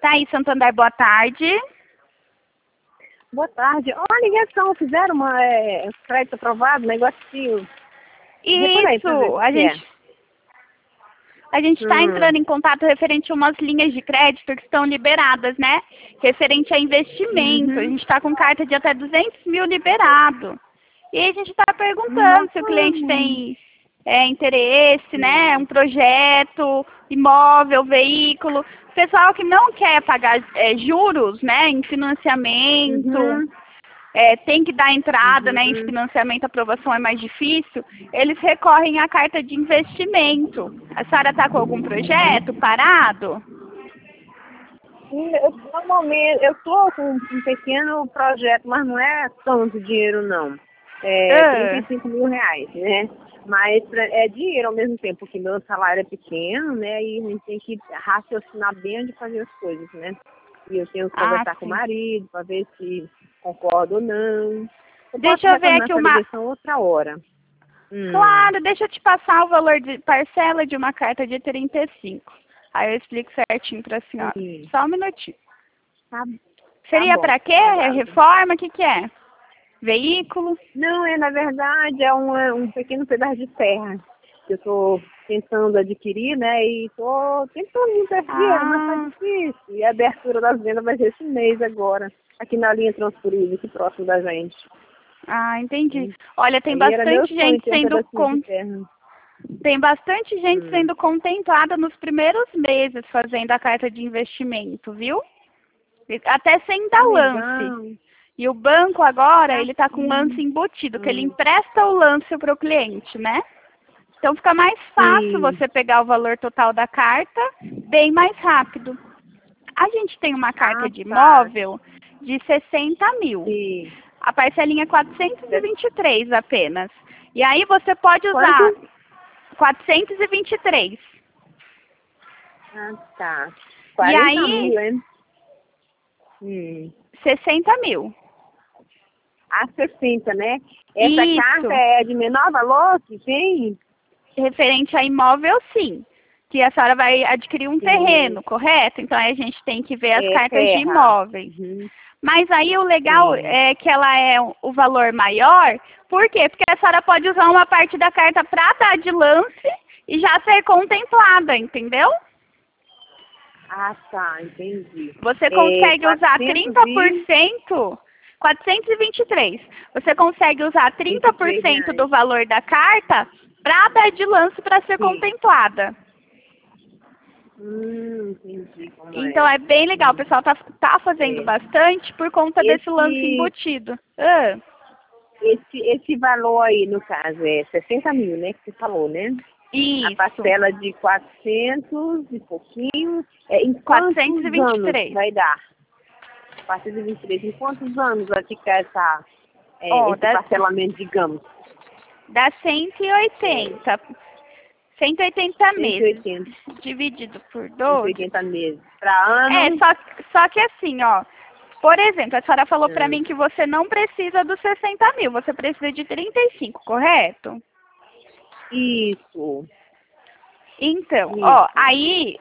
Daí, Santander, boa tarde. Boa tarde. Ó, a ligação, fizeram uma crédito aprovado, negocinho. Isso, a gente está entrando em contato referente a umas linhas de crédito que estão liberadas, né? Referente a investimento. A gente está com carta de até 200 mil liberado. E a gente está perguntando se o cliente tem interesse, né? Um projeto, imóvel, veículo. Pessoal que não quer pagar juros, né? Em financiamento, tem que dar entrada, né? Em financiamento, a aprovação é mais difícil. Eles recorrem à carta de investimento. A senhora está com algum projeto parado? Normalmente, eu estou com um pequeno projeto, mas não é tanto dinheiro, não. É 35 mil reais, né? Mas é dinheiro ao mesmo tempo, porque meu salário é pequeno, né? E a gente tem que raciocinar bem onde fazer as coisas, né? E eu tenho que conversar com o marido para ver se concorda ou não. Deixa eu ver aqui uma outra hora. Claro, deixa eu te passar o valor de parcela de uma carta de 35. Aí eu explico certinho para a senhora. Só um minutinho. Seria para quê? É reforma? O que é? Veículo? Não, na verdade, é um pequeno pedaço de terra que eu estou tentando adquirir, né? E estou tentando juntar dinheiro, mas tá difícil. E a abertura das vendas vai ser esse mês agora, aqui na linha Transpurida, aqui próximo da gente. Ah, entendi. Olha, tem bastante gente sendo tem bastante gente sendo contemplada nos primeiros meses fazendo a carta de investimento, viu? Até sem dar lance. E o banco agora, ele está com lance embutido, que ele empresta o lance para o cliente, né? Então fica mais fácil você pegar o valor total da carta, bem mais rápido. A gente tem uma carta de imóvel de 60 mil. A parcelinha é 423 apenas. E aí você pode usar 423. Ah, tá. 40 mil, hein? 60 mil. Ah, 60, né? Essa carta é de menor valor que tem? Referente a imóvel, sim. Que a senhora vai adquirir um terreno, correto? Então aí a gente tem que ver as cartas de imóveis. Mas aí o legal é que ela é o valor maior. Por quê? Porque a senhora pode usar uma parte da carta para dar de lance e já ser contemplada, entendeu? Ah, tá, entendi. Você consegue usar 30%, 423. Você consegue usar 30% do valor da carta para dar de lance para ser contemplada. Entendi como então é bem legal, o pessoal tá fazendo bastante por conta desse lance embutido. Esse valor aí, no caso, é 60 mil, né, que você falou, né? Isso. A parcela de 400 e pouquinho. Em 423. Anos vai dar? 423. Em quantos anos vai ficar esse parcelamento, digamos? Dá 180. 180 meses. 180. Dividido por 12. 180 meses. Para ano. Só que assim, ó. Por exemplo, a senhora falou para mim que você não precisa dos 60 mil. Você precisa de 35, correto? Isso. Então, ó, aí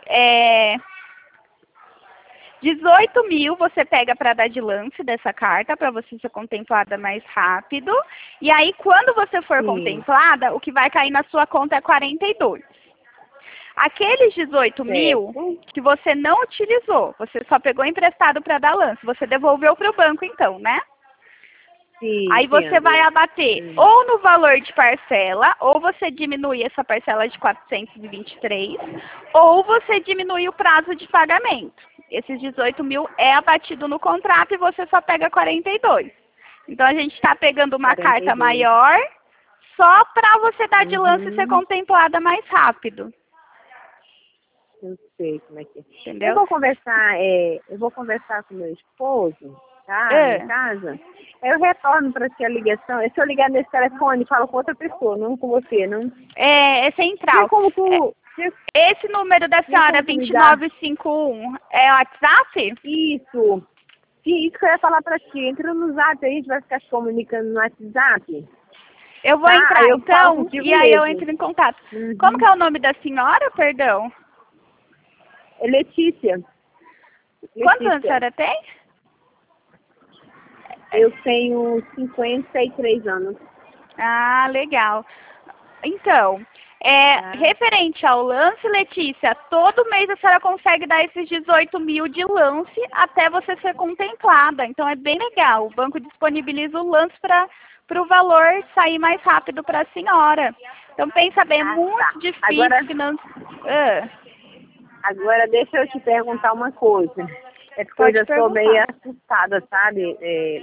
18 mil você pega para dar de lance dessa carta, para você ser contemplada mais rápido. E aí, quando você for contemplada, o que vai cair na sua conta é 42. Aqueles 18 mil que você não utilizou, você só pegou emprestado para dar lance, você devolveu para o banco então, né? Sim, aí você vai abater ou no valor de parcela, ou você diminui essa parcela de 423, ou você diminui o prazo de pagamento. Esses 18 mil é abatido no contrato e você só pega 42. Então a gente está pegando uma carta maior só para você dar de lance e ser contemplada mais rápido. Eu sei como é que é. Entendeu? Eu vou conversar com meu esposo, tá? Em casa. Eu retorno para ti a ligação. Se eu ligar nesse telefone, falo com outra pessoa, não com você, não? É central. Esse número da senhora, 2951, é o WhatsApp? Isso. Isso que eu ia falar para ti. Entra no Zap, aí a gente vai ficar se comunicando no WhatsApp. Eu vou entrar então, e aí eu entro em contato. Como que é o nome da senhora, perdão? É Letícia. Quantos anos a senhora tem? Eu tenho 53 anos. Ah, legal. Então, referente ao lance, Letícia, todo mês a senhora consegue dar esses 18 mil de lance até você ser contemplada. Então, é bem legal. O banco disponibiliza o lance para o valor sair mais rápido para a senhora. Então, pensa bem, é muito difícil. Agora, deixa eu te perguntar uma coisa. É porque eu já estou meio assustada, sabe?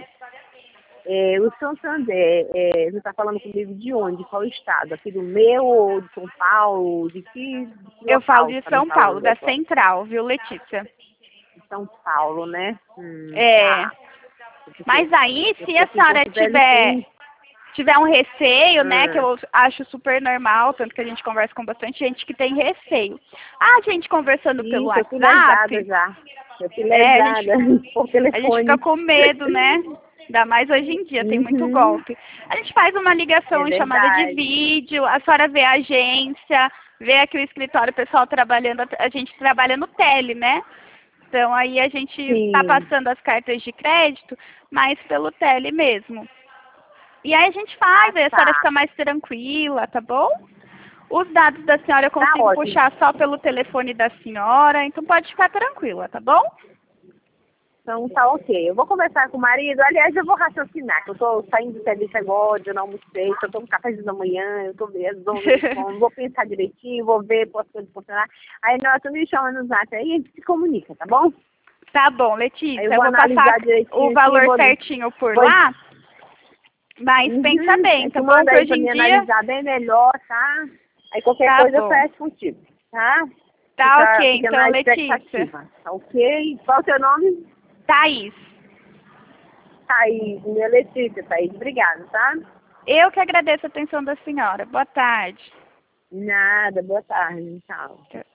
O Santander, você está falando comigo de onde? Qual estado? Aqui do meu ou de São Paulo? De que eu falo de São Paulo, da Central, viu, Letícia? De São Paulo, né? Tá. Mas aí, se a senhora tiver um receio, né, que eu acho super normal, tanto que a gente conversa com bastante gente que tem receio. A gente conversando pelo WhatsApp... Eu fui lesada por telefone. A gente fica com medo, né? Ainda mais hoje em dia, tem muito golpe. A gente faz uma ligação em chamada de vídeo, a senhora vê a agência, vê aqui o escritório, o pessoal trabalhando, a gente trabalha no tele, né? Então aí a gente está passando as cartas de crédito, mas pelo tele mesmo. E aí a gente faz, aí a senhora fica mais tranquila, tá bom? Os dados da senhora eu consigo puxar só pelo telefone da senhora, então pode ficar tranquila, tá bom? Então tá ok. Eu vou conversar com o marido. Aliás, eu vou raciocinar, que eu tô saindo do serviço agora, eu não almocei, eu tô com cafezinho da manhã, eu tô vendo, vou pensar direitinho, vou ver, posso funcionar. Aí na hora tu me chama no zap aí, a gente se comunica, tá bom? Tá bom, Letícia. Eu vou passar o valor certinho por lá. Mas pensa bem, tá bom? Que hoje em dia... analisar bem melhor, tá? Aí qualquer coisa eu fecho contigo, tá? Tá ok, então, Letícia. Tá ok? Qual o seu nome? Thaís. Thaís, minha Letícia, Thaís, obrigada, tá? Eu que agradeço a atenção da senhora. Boa tarde. Nada, boa tarde, tchau.